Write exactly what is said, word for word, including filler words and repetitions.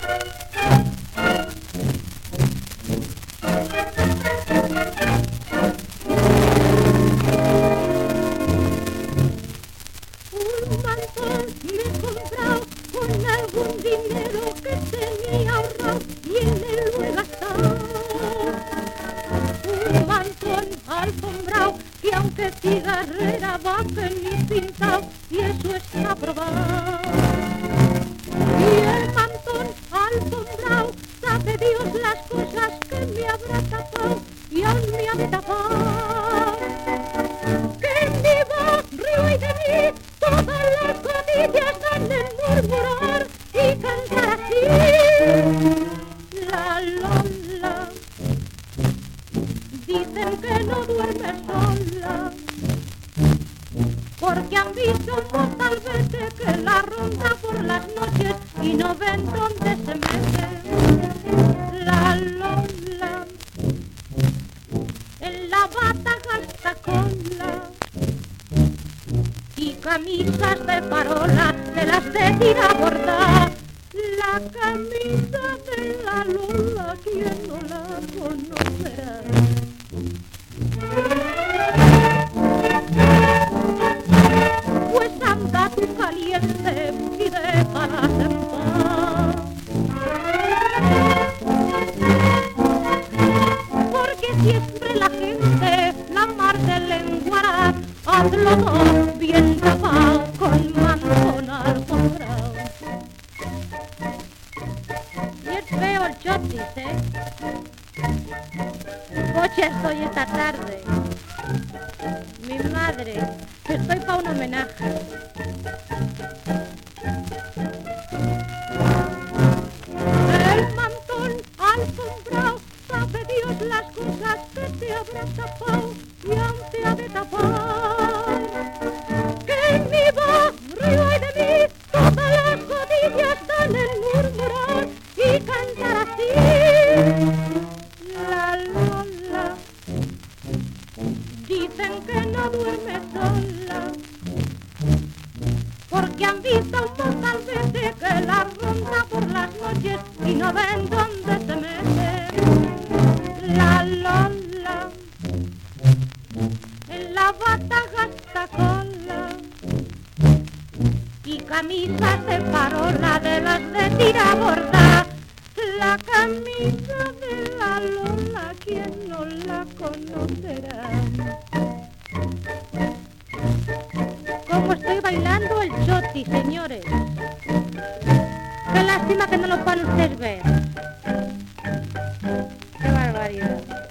Algún dinero que tenía ahorrado y en él lo he gastado. Un mantón alfombrado que aunque cigarrera va feliz pintado y eso está probado. Y el mantón alfombrado sabe Dios las cosas que me habrá tapado y aún me ha de tapar. Que en mi barrio y de mí todas las codillas dan el murmurar y cantar así. La Lola, dicen que no duerme sola, porque han visto tal vez que la ronda por las noches y no ven dónde se mete. La Lola, en la bata gasta cola y camisas de parola de las de tira bordá. La camisa de la Lola, ¿quién no la conocerá? Pues anda tú caliente y déjalas en paz, porque siempre la gente la mar de lenguará. Hazlo todo bien tapado con mantón alfombrado. Y es feo el chotis, ¿eh? Coche estoy esta tarde. Mi madre, estoy pa' un homenaje. El mantón alfombrado sabe Dios las cosas que te habrá tapado y aún te ha de tapar. Que en mi barrio y de mí todas las codillas dan el murmurar y cantar así. La Lola, dicen que no duerme sola, porque han visto un tal vez que la ronda por las noches y no ven dónde se mete. La Lola, en la bata gasta cola y camisas de parola de las de tira bordá. La camisa de la Lola, ¿quién no la conocerá? Como estoy bailando el choti, señores. Qué lástima que no lo puedan ustedes ver. Qué barbaridad.